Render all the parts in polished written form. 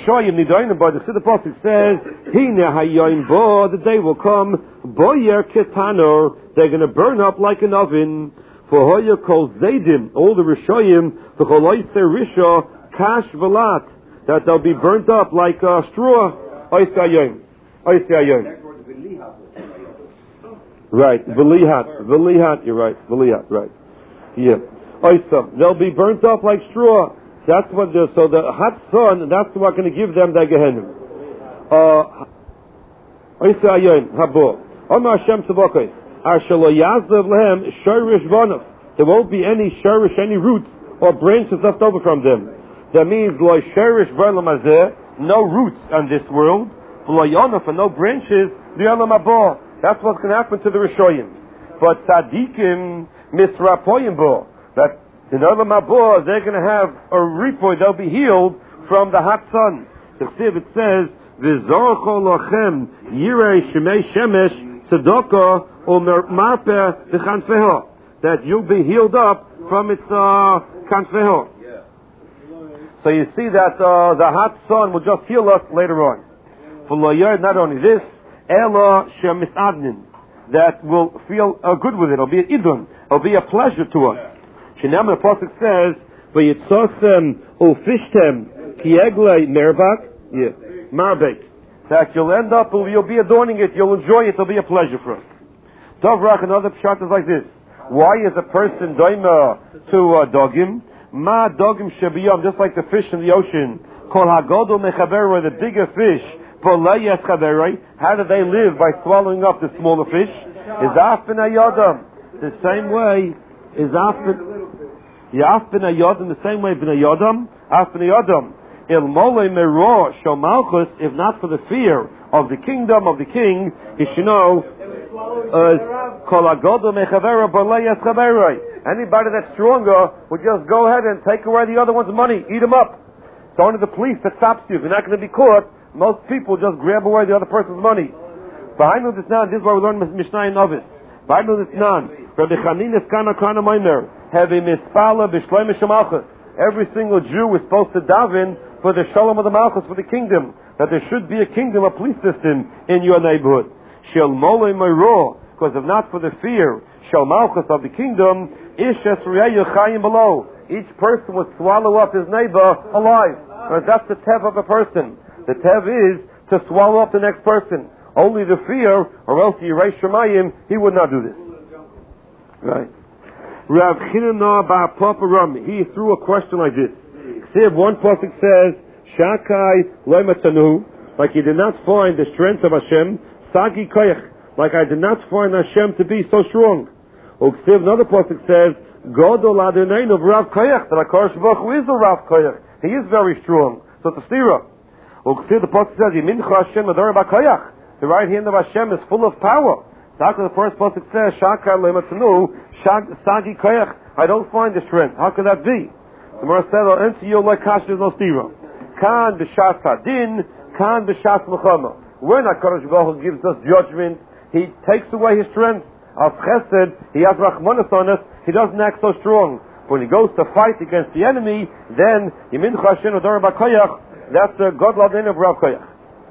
Rishoyim Nidoinim Bo, the Pasuk says, Hine Hayoim Bo, the day will come, Boyer Ketanor, they're going to burn up like an oven. For Hoya Kol Zaydim, all the Rishoyim, the Choloiser Risho, Kash Velat, that they'll be burnt up like straw. Oisei Hayoim. Right, Velihat, you're right, Velihat, right. Yeah. Oisam, they'll be burnt up like straw. That's what so the hot sun, that's what's going to give them the Gehenna. Oisei Hayoim, Habo. Omar Hashem Tzavokos. There won't be any sherish, any roots or branches left over from them. That means no roots on this world, and no branches. That's what's going to happen to the Rishoyim. But tzaddikim misrapoyim bo, that in Olam Haba they're going to have a ripoy. They'll be healed from the hot sun. The Chsiv, it says v'zorcho lochem yirei shemei shemesh tzedakah that you'll be healed up from its kanfeho. So you see that the hot sun will just heal us later on. For not only this, that will feel good with it. It'll be an idun. It'll be a pleasure to us. Shinam the Pasuk says, "V'yitzosem ufishtem kieglei merbak." Yeah, marbek. That you'll end up, you'll be adorning it. You'll enjoy it. It'll be a pleasure for us. Dovrach, another pshat is like this. Why is a person doima to dogim? Ma dogim shabiyam, just like the fish in the ocean. Kol hagodol mechaberoi, the bigger fish. Polei chaberoi. How do they live? By swallowing up the smaller fish. Is afben ayodam. The same way is afben. Afben ayodam. The same way ben ayodam. Afben ayodam. Il mole mero shomalchus. If not for the fear of the kingdom of the king, you should know. Anybody that's stronger would just go ahead and take away the other one's money, eat them up. It's only the police that stops you. If you're not going to be caught, most people just grab away the other person's money. This is why we learn Mishnah in Novice. Every single Jew is supposed to daven for the shalom of the malchus, for the kingdom, that there should be a kingdom, a police system in your neighborhood. Because if not for the fear, Shal Malchus of the kingdom, below. Each person would swallow up his neighbor alive. Because that's the tev of a person. The tev is to swallow up the next person. Only the fear, or else Yirei Shemayim, he would not do this. Right. Rav Chinana bar Papa Rami, he threw a question like this. One pasuk says, Shakai loimatanu, like he did not find the strength of Hashem, Sagi koyach, like I did not find Hashem to be so strong. Uksiv, another pasuk says, Godol Adonai of Rav Koyach, that HaKadosh Baruch Hu is the Rav Koyach. He is very strong. So it's a stira. Uksiv, the pasuk says, Yimincha Hashem Adonai B'Koyach. The right hand of Hashem is full of power. So the first pasuk says, Shakai loimatanu, Sagi koyach. I don't find the strength. How could that be? The Gemara said, I'll answer you like Kash, there's no stira. Kan b'shas hadin, kan b'shas mechama. When HaKadosh Baruch Hu gives us judgment, He takes away His strength. As chesed, He has rachmanas on us, He doesn't act so strong. When He goes to fight against the enemy, then, Yimin Chashin Adar B'Koyach, that's the God Ladin of Rav Koyach.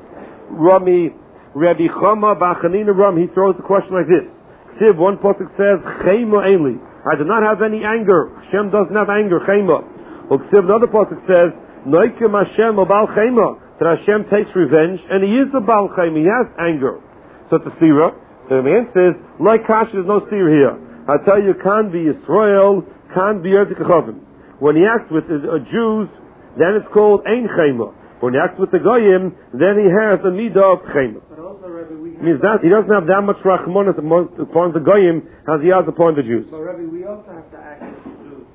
Rabbi Chama B'Chanina Ram, he throws the question like this. Siv, one pasuk says, Chema Einli. I do not have any anger. Hashem doesn't have anger, Chema. Siv, another pasuk says, Noikim Hashem Ba'al Chema. That Hashem takes revenge, and He is the Baal Chema. He has anger. So it's a stira. So the answer is, like Kash, there's no stira here. I tell you, can be Yisrael, can be Yerdik Chavim. When he acts with Jews, then it's called Ein Chema. When he acts with the Goyim, then he has a midah of Chema. Means that he doesn't have that much rachmanas upon the Goyim as he has upon the Jews. So Rabbi, we also have to act with the Jews.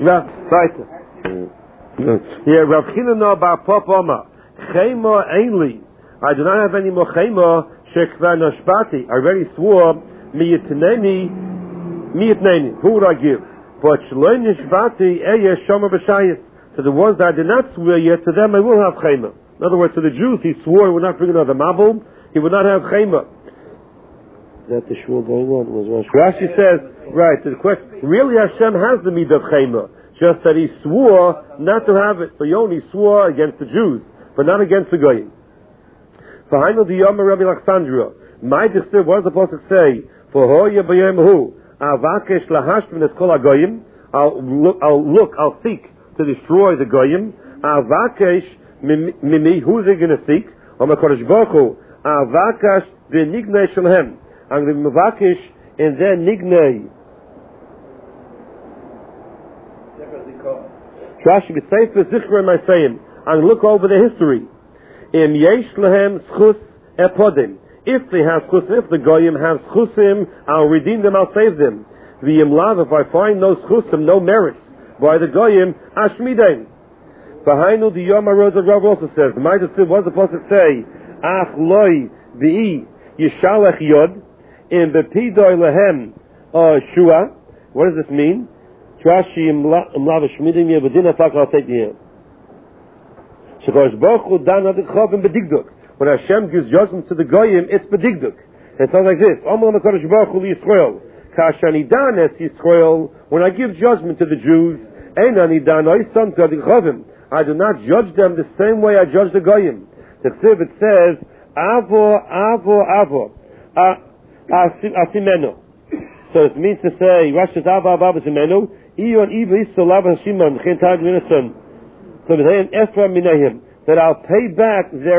Yeah, Rav Chinana bar Papa Omar. Chema Einli. I do not have any more chema. Shekva Nashbati. I already swore. Miyitneni. Who would I give? But Shloi Nishbati Eyesh Shomer B'Shayis. To the ones that I did not swear yet, to them I will have chema. In other words, to the Jews, he swore he would not bring another mabul. He would not have chema. Is that the shul going on? Rashi says, right, the question, really Hashem has the midah of chema, just that he swore not to have it. So he only swore against the Jews. but not against the goyim. V'hainu diyom Rabbi Alexandria. My distir, what does the pasuk say? For hoya b'yom hu avakesh lahashmin es kol hagoyim. I'll seek to destroy the goyim. Avakesh mimi, who's he going to seek? Om HaKadosh Baruch Hu avakesh v'nignei shalhem. I'm going to be mavakesh and then nignei. Rashi b'sefer zichron ma'aseyim. I'm going to look over the history. Im yesh lehem schus epodim. If they have schusim, if the goyim have schusim, I'll redeem them, I'll save them. V'yim lav, if I find no schusim, no merits by the goyim, ashmidein. V'hainu the Yom HaRosh Rav also says, the Ma'aser Tzib, what does the pasuk say? Ach loy v'i yishalech yod im bepidoy lehem shua. What does this mean? Trashi im lav ashmidein yebedin afak I'll take you. Shekadosh Baruch Hu dan adikchavim bedigduk. When Hashem gives judgment to the goyim, it's bedigduk. It sounds like this: Omer HaKadosh Baruch Hu Yisrael, Kashani dan es Yisrael. When I give judgment to the Jews, Einani dan oisam kadichavim. I do not judge them the same way I judge the goyim. The Chsiv, it says, Avo, asimeno. So it means to say, Rashi Avo asimeno. Iyon iva isolav hashimon chintag minason. So Ephraim minehim, that I'll pay back their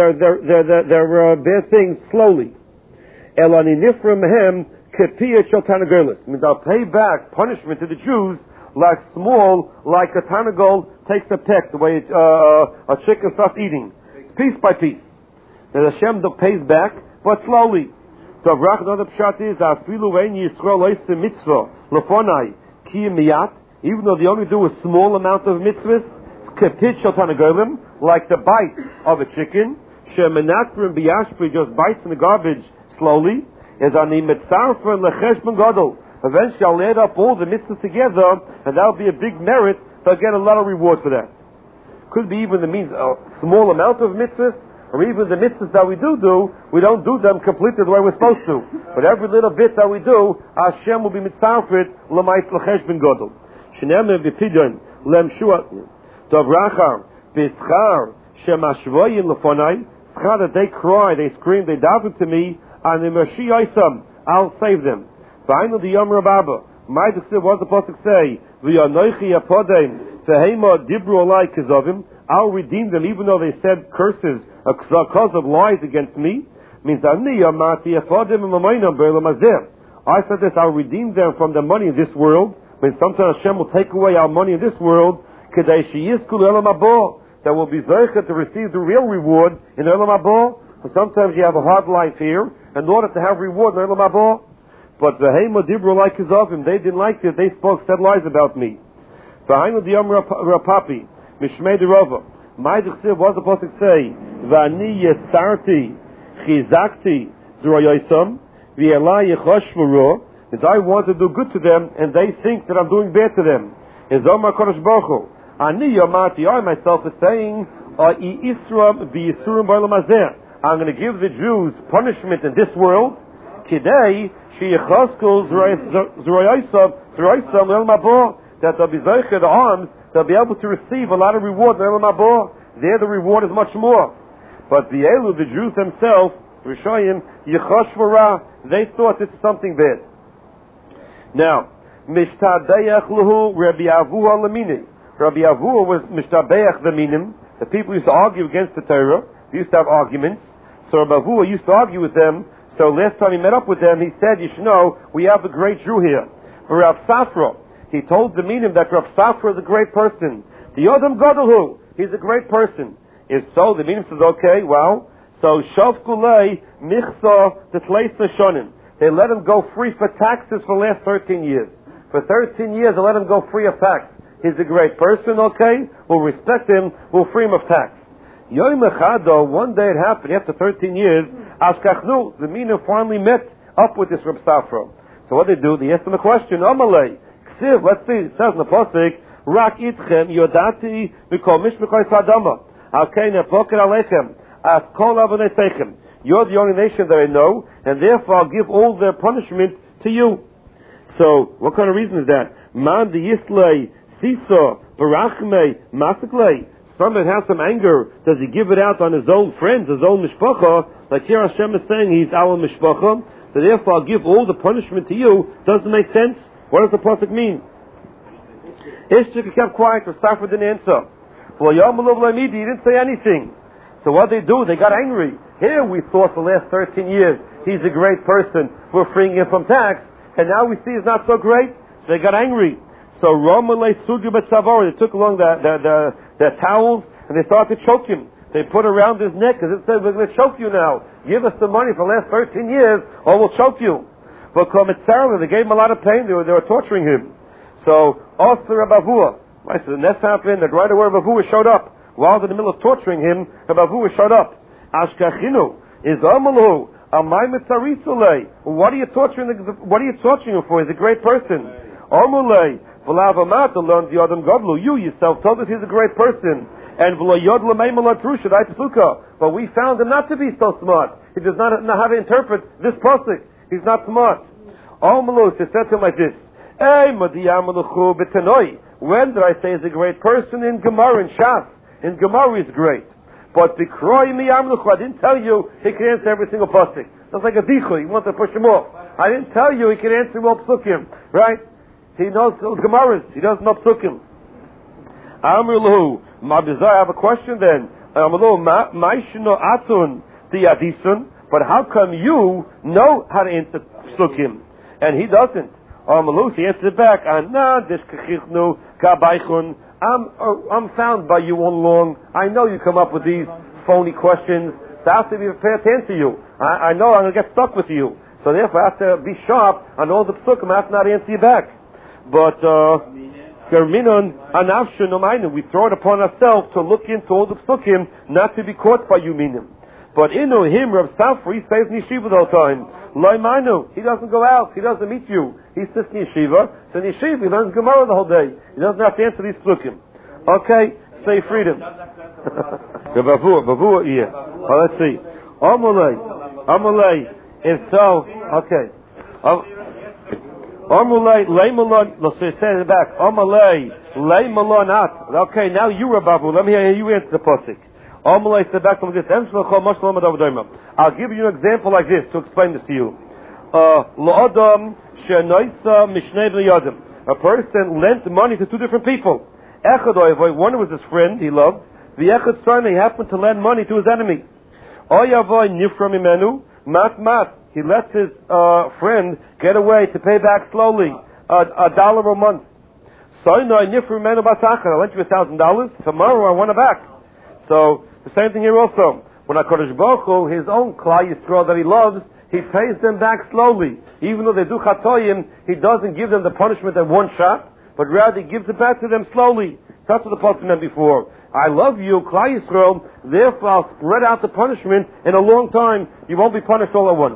bad things slowly. Elani nifra mehem kepiyat shel tanagolos. Means I'll pay back punishment to the Jews like a tanagol takes a peck, the way a chicken starts eating, piece by piece. And Hashem pays back, but slowly. So Rav another pshat is afilu ein Yisrael oisem mitzvah lefonai ki miyat. Even though they only do a small amount of mitzvahs, kepit shel tanagolim, like the bite of a chicken, shemenatrim biyashpri, just bites in the garbage slowly, is ani mitzarfen lecheshbon gadol. Eventually I'll add up all the mitzvahs together, and that'll be a big merit, so I'll get a lot of reward for that. Could be even the means a small amount of mitzvahs, or even the mitzvahs that we do, we don't do them completely the way we're supposed to. But every little bit that we do, Hashem will be mitzarfet l'mayt l'cheshbon gadol. Shenemeh v'pidyon lem shua Dov Rachar, B'schar, Shemashvoyin Lefonai, Schar, that they cry, they scream, they daven to me, and in Mershi Yisam, I'll save them. V'ainu the Yom Rababa, my Desiv, what does the pasuk say? V'yanoichi apodem, V'heima dibru alai kizovim, I'll redeem them, even though they said curses, because of lies against me. Means, Ani yamati apodem v'mamoinam b'elam hazeh. I said this, I'll redeem them from the money in this world. Means sometimes Hashem will take away our money in this world, that will be zeicha to receive the real reward in Olam Haba. But sometimes you have a hard life here in order to have reward in Olam Haba. But the Heima Dibru like Kizovim, they didn't like it, they said lies about me. V'hainu diyam rapapi, mishmei derova. My dechsiv, what does the pasuk say? V'ani yesarti, chizakti, zroyoisam, v'yelai yechoshvuro. Is I want to do good to them, and they think that I'm doing bad to them. Is Omar Kodesh Baruch Hu. Ani Yomati, I myself is saying, I'm going to give the Jews punishment in this world. Today, that they'll be zeicher the arms, they'll be able to receive a lot of reward. There the reward is much more. But the Elu, the Jews themselves, Rishayim, Yechoshvara, they thought this is something bad. Now, Mishtadeach Luhu Rabbi Avua Lamini. Rabbi Avua was Mishtabeach the Minim. The people used to argue against the Torah. They used to have arguments. So Rabbi Avua used to argue with them. So last time he met up with them, he said, you should know, we have a great Jew here. For Rav Safra, he told the Minim that Rav Safra is a great person. The Yodam Gadolhu, he's a great person. If so, the Minim says, okay, well, so Shavkulei Michsa Tetleisa Shonim. They let him go free for taxes for the last 13 years. For 13 years, they let him go free of tax. He's a great person, okay? We'll respect him. We'll free him of tax. Yom Echado, one day it happened, after 13 years, Ashkachnu, the Minim finally met up with this Reb Safra. So what they do, they asked him a question, Amalei, Ksiv, let's see, it says in the Pasuk, Rak itchem, Yodati, Mikol Mishmekoi Sadama, Alkeina Poket Alechem, As Kol Avonei Seichem. You're the only nation that I know, and therefore I'll give all their punishment to you. So, what kind of reason is that? Man the Yislei, Siso, Barachmei, Masaklei. somebody has some anger, does he give it out on his own friends, his own mishpacha? Like here Hashem is saying, he's our mishpacha, so therefore I'll give all the punishment to you. Doesn't make sense? What does the pasuk mean? Ishtik kept quiet, Rastafari didn't answer. He didn't say anything. So what they do, they got angry. Here we thought for the last 13 years, he's a great person, we're freeing him from tax, and now we see he's not so great, so they got angry. So Romalei Sugi Betzavar, they took along their towels, and they started to choke him. They put around his neck, because it said, we're going to choke you now. Give us the money for the last 13 years, or we'll choke you. But they gave him a lot of pain, they were torturing him. So, Osir Abavua, I said, the next happened that right away Abavua showed up. While they're in the middle of torturing him, Abavua showed up. Ashkachinu is Amalu, Amay Mitzarisule. What are you torturing him for? He's a great person. Amulei, V'lavamata learns the Adam Godlu. You yourself told us he's a great person. And V'layod L'meimalad Prushad Aitasuka. But we found him not to be so smart. He does not know how to interpret this pasuk. He's not smart. Amalu said to him like this. When did I say he's a great person? In Gemara, in Shas. In Gemara he's great. But B'kroi mi amluchu, I didn't tell you he can answer every single pasuk. That's like a dichu, you want to push him off. I didn't tell you he can answer all psukim, right? He knows Gemaras, he doesn't know psukim. Amr lahu, I have a question then. Amr lahu, ma'ishno atun diadisun, but how come you know how to answer psukim? And he doesn't. He answered back, I'm found by you all along. I know you come up with these phony questions, so I have to be prepared to answer you. I know I'm going to get stuck with you. So therefore I have to be sharp on all the psukim. I have to not answer you back. But, we throw it upon ourselves to look into all the psukim, not to be caught by you minim. But Inu, him, Rav Safra, he stays in yeshiva the whole time. Loimanu, he doesn't go out, he doesn't meet you. He sits in yeshiva, so in yeshiva he learns Gemara the whole day. He doesn't have to answer these psukim. Okay, say freedom. Bavua, yeah. Oh, let's see. Amalei, if so, okay. Amalei, leimalon, let's say it back. Amalei, leimalonat. Okay, now you, Bavu, let me hear you answer the pasuk. I'll give you an example like this to explain this to you. A person lent money to two different people. One was his friend he loved. The Echad son, he happened to lend money to his enemy. He lets his friend get away to pay back slowly, $1 a month. I lent you $1,000. Tomorrow I want it back. So the same thing here also. When HaKadosh Baruch Hu, his own Klal Yisrael that he loves, he pays them back slowly. Even though they do chatoyim, he doesn't give them the punishment at one shot, but rather he gives it back to them slowly. That's what the Pasuk meant before. I love you, Klal Yisrael, therefore I'll spread out the punishment in a long time. You won't be punished all at once.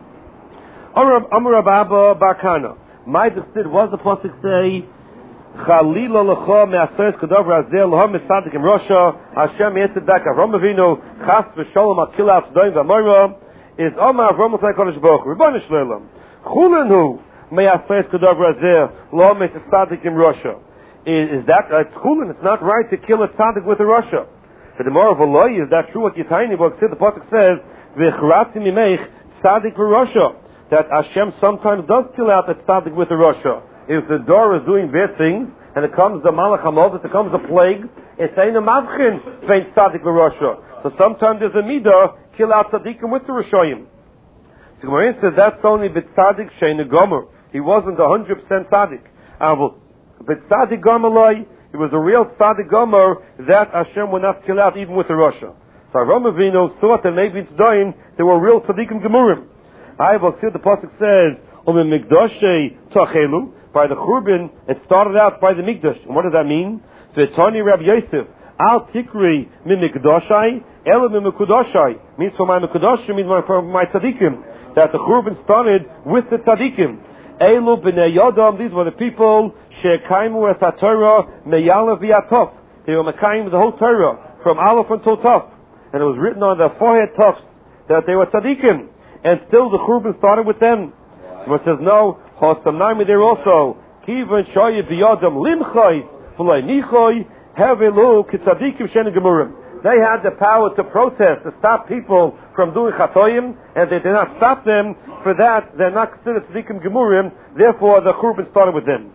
Amar Abba Barkana. My Dechsid, what does the Pasuk say? Chalila lecha me'aseres kadavar azeh leha mitzadik im Rosha. Hashem answered back, Avram Avinu, chas v'sholom akila avdoim v'amora, is Omar Avram L'fnei Kodesh Baruch Hu, Rebbeinu Shleilam. Chulenu me'aseres kadavar azeh leha mitzadik im Rosha. Is that, it's chulin, it's not right to kill a tzaddik with a Rosha. For the more of a loy, is that true what Yitayni book said? The Pasuk says, v'chratim imeich tzaddik v'Rosha. That Hashem sometimes does kill out a tzaddik with a Rosha. If the door is doing bad things, and it comes the Malach HaMovet, it comes a plague, it's ain't a mavchin between tzaddik and Rosha. So sometimes there's a midah, kill out tzaddikim with the Roshoyim. So Gemara says that's only b'tzaddik shein gomer. He wasn't 100% tzaddik. B'tzaddik gomer he was a real tzaddik gomer that Hashem would not kill out even with the Rosha. So Avram Avinu thought that maybe it's doing, they were real tzaddikim gemurim. I will see what the pasuk says, mikdoshe tachelu. By the Churban, it started out by the Mikdash. And what does that mean? V'tani Rabbi Yosef, al tikri mi mikdashai, ela mi mekudashai. Means for my mekudashai, means for my tzaddikim. That the Churban started with the tzaddikim. Elu b'nei yodam, these were the people, she'kaimu es ha-Torah, meyalev v'yatov. They were mekayim the whole Torah, from Aleph until Tov. And it was written on their forehead tufs that they were tzaddikim. And still the Churban started with them. So it says, no, Hosamnami there also. Kivan shoye biyadam limchai v'lay nichoi Hevelu kitzadikim sheni gemurim. They had the power to protest, to stop people from doing chatoyim, and they did not stop them. For that, they're not considered tzadikim gemurim. Therefore, the churban started with them.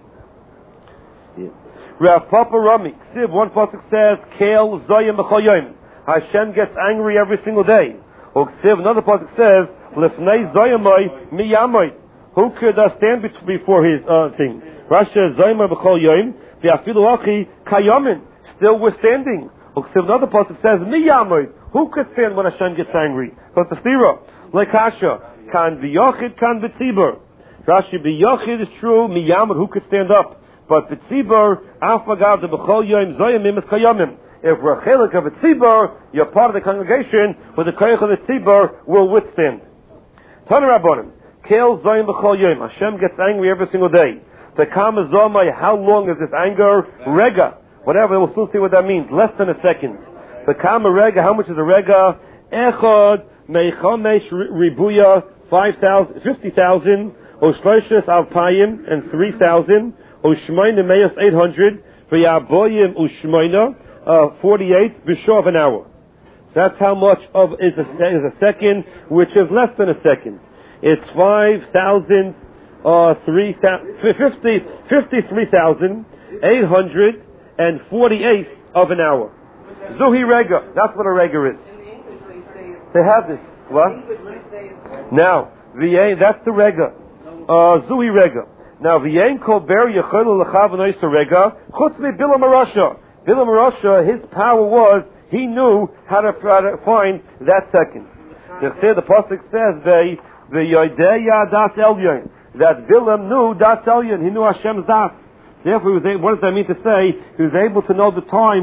Rav Papa Rami, Ksiv, one pasuk says, Kel zoyim b'chol yom. Hashem gets angry every single day. Or Ksiv, another pasuk says, Lefnei zoyimoi miyamoy. Who could stand before his thing? Rasha zoyimoi b'chol yom, v'afilu achi kayomin. Still we're standing. Or Ksiv, another pasuk says, miyamoy. Who could stand when Hashem gets angry? But the stira, like Hasha, kan v'yochid, kan v'tzibur. Rashi, v'yochid is true, miyamoy, who could stand up? But the tzibur, afagav the b'chol yom zoyimim is kayomim. If we're a chelik of a tzibur, you're part of the congregation, where the koyach of the tzibur will withstand. Tana Rabbanim, kel zoyim b'chol yom. Hashem gets angry every single day. The kama zomai, how long is this anger? Rega. Whatever, we'll still see what that means. Less than a second. The kama rega, how much is a rega? Echad meichamesh ribuya, 50,000. Oshloishes alpayim, and 3,000. Ushmayna Meis 800, V'yaboyim Ushmayna 48 b'shor of an hour. That's how much of is a second, which is less than a second. It's 53,848 of an hour. Zuhi Rega. That's what a Rega is. They have this. What? Now, that's the Rega. Zuhi Rega. Now, v'yein kol ber yechol l'chav v'nois rega chutz mi Bilam Arasha. Bilam Arasha, his power was he knew how to find that second. The pasuk says v'yodeya das elyon, that Bilam knew das elyon. He knew Hashem's das. Therefore, what does that mean to say? He was able to know the time